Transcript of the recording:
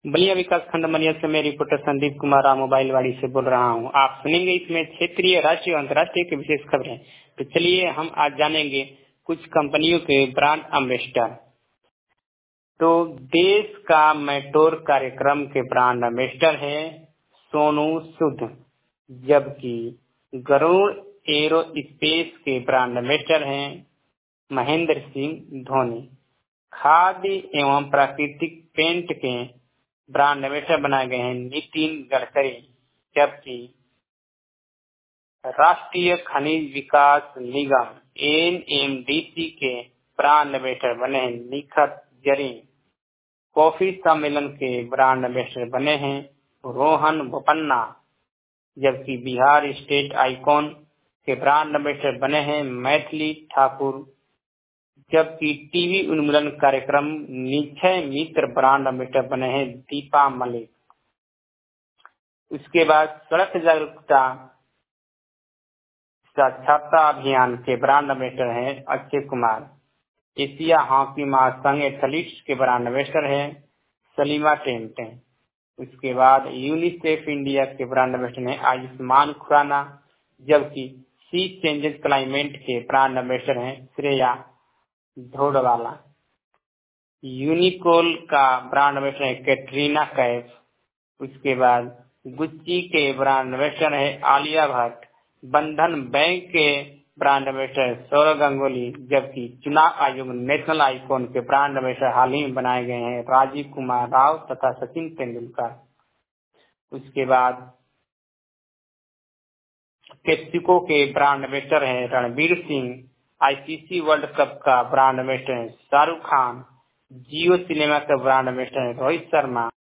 बलिया विकास खंड मनिया से मैं रिपोर्टर संदीप कुमार राव मोबाइलवाड़ी से बोल रहा हूं। आप सुनेंगे इसमें क्षेत्रीय, राष्ट्रीय और अंतर्राष्ट्रीय की विशेष खबरें। तो चलिए हम आज जानेंगे कुछ कंपनियों के ब्रांड एम्बेसडर। तो देश का मेट्रोर कार्यक्रम के ब्रांड एम्बेसडर है सोनू सूद, जबकि गरुड़ एरो स्पेस के ब्रांड एम्बेसडर हैं महेंद्र सिंह धोनी। खाद्य एवं प्राकृतिक पेंट के ब्रांड एम्बेसडर बनाए गए हैं नितिन गडकरी, जबकि राष्ट्रीय खनिज विकास निगम एनएमडीसी के ब्रांड एम्बेसडर बने हैं निखत जरीन। कॉफी सम्मेलन के ब्रांड एम्बेसडर बने हैं रोहन बोपन्ना, जबकि बिहार स्टेट आइकॉन के ब्रांड एम्बेसडर बने हैं मैथिली ठाकुर, जबकि टीवी उन्मूलन कार्यक्रम निक्षय मित्र ब्रांड एम्बेसडर बने हैं दीपा मलिक। उसके बाद सड़क जागरूकता साक्षरता अभियान के ब्रांड एम्बेसडर हैं अक्षय कुमार। एशिया हॉकी महासंघ एथलीट्स के ब्रांड एम्बेसडर हैं सलीमा टेंटे। उसके बाद यूनिसेफ इंडिया के ब्रांड एम्बेसडर हैं आयुष्मान खुराना, जबकि सी चेंजेस क्लाइमेट के ब्रांड एम्बेसडर हैं श्रेया धोडवाला। यूनिकोल का ब्रांड एम्बेसडर है कैटरीना कैफ। उसके बाद गुच्ची के ब्रांड एम्बेसडर है आलिया भट्ट। बंधन बैंक के ब्रांड एम्बेसडर सौरव गांगुली, जबकि चुनाव आयोग नेशनल आइकॉन के ब्रांड एम्बेसडर हाल ही में बनाए गए हैं राजीव कुमार राव तथा सचिन तेंदुलकर। उसके बाद पेप्सिको के ब्रांड एम्बेसडर हैं Ranveer Singh. ICC world cup का ब्रांड एम्बेसडर है शाहरुख खान। जियो सिनेमा का ब्रांड एम्बेसडर है रोहित शर्मा।